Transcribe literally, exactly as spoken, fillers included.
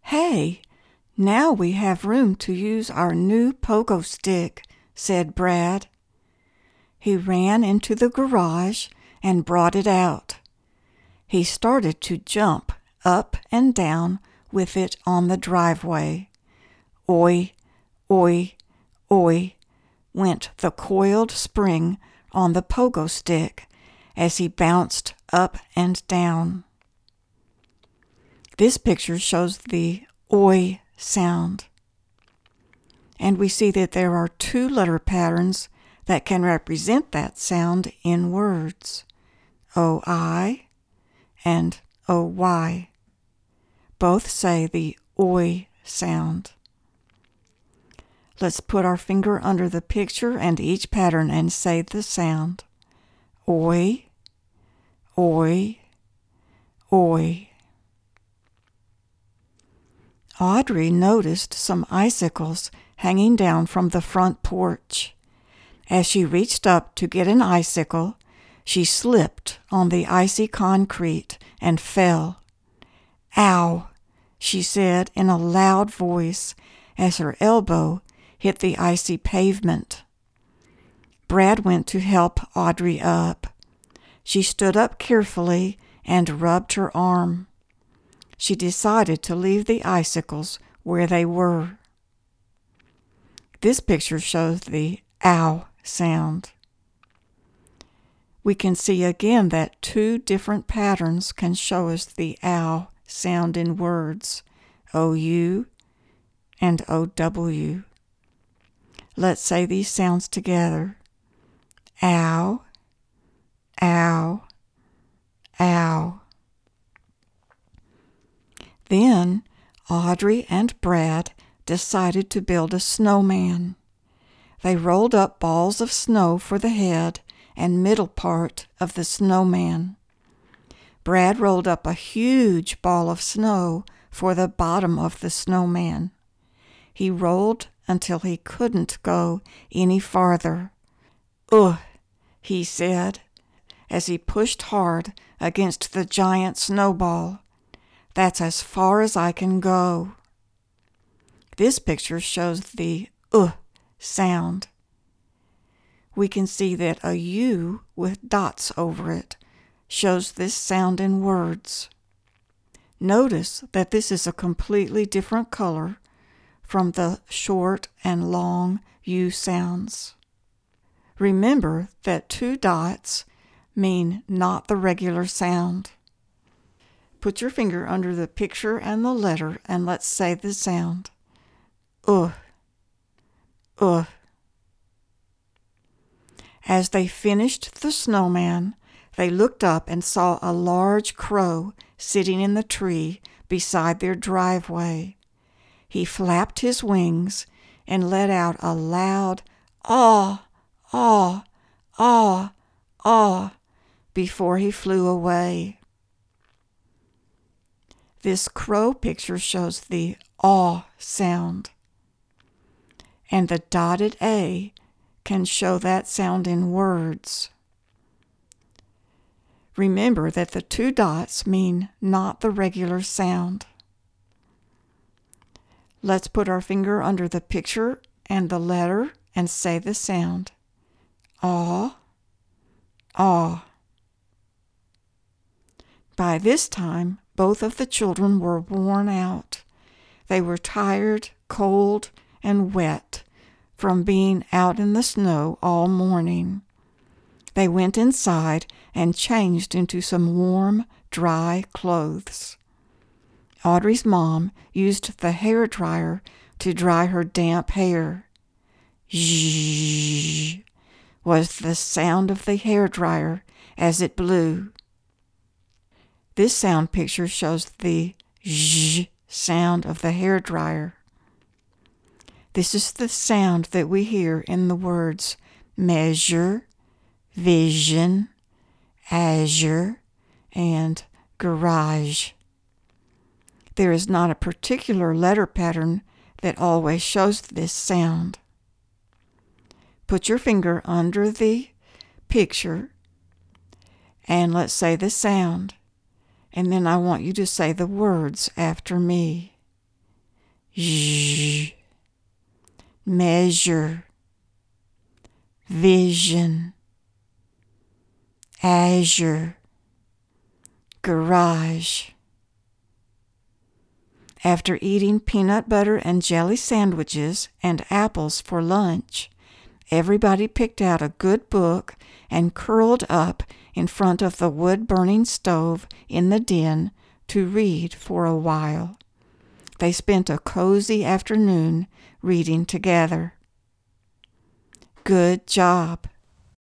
"Hey, now we have room to use our new pogo stick," said Brad. He ran into the garage and brought it out. He started to jump up and down with it on the driveway. Oi, oi, oi, went the coiled spring on the pogo stick as he bounced up and down. This picture shows the oi sound. And we see that there are two letter patterns that can represent that sound in words, O I and O Y. Both say the oi sound. Let's put our finger under the picture and each pattern and say the sound. Oi, oi, oi. Audrey noticed some icicles hanging down from the front porch. As she reached up to get an icicle, she slipped on the icy concrete and fell. "Ow," she said in a loud voice as her elbow hit the icy pavement. Brad went to help Audrey up. She stood up carefully and rubbed her arm. She decided to leave the icicles where they were. This picture shows the ow sound. We can see again that two different patterns can show us the ow sound in words, O U and O W. Let's say these sounds together. Ow, ow, ow. Then Audrey and Brad decided to build a snowman. They rolled up balls of snow for the head and middle part of the snowman. Brad rolled up a huge ball of snow for the bottom of the snowman. He rolled until he couldn't go any farther. "Ugh," he said, as he pushed hard against the giant snowball. "That's as far as I can go." This picture shows the "uh" sound. We can see that a U with dots over it shows this sound in words. Notice that this is a completely different color from the short and long U sounds. Remember that two dots mean not the regular sound. Put your finger under the picture and the letter and let's say the sound. Uh, uh. As they finished the snowman, they looked up and saw a large crow sitting in the tree beside their driveway. He flapped his wings and let out a loud aw, aw, aw, aw before he flew away. This crow picture shows the aw sound, and the dotted A can show that sound in words. Remember that the two dots mean not the regular sound. Let's put our finger under the picture and the letter and say the sound. Aw, aw. By this time, both of the children were worn out. They were tired, cold, and wet from being out in the snow all morning. They went inside and changed into some warm, dry clothes. Audrey's mom used the hair dryer to dry her damp hair. Zzzz was the sound of the hair dryer as it blew. This sound picture shows the zzzz sound of the hair dryer. This is the sound that we hear in the words measure, vision, azure, and garage. There is not a particular letter pattern that always shows this sound. Put your finger under the picture and let's say the sound. And then I want you to say the words after me. zh, measure, vision, azure, garage. After eating peanut butter and jelly sandwiches and apples for lunch, everybody picked out a good book and curled up in front of the wood-burning stove in the den to read for a while. They spent a cozy afternoon reading together. "Good job,"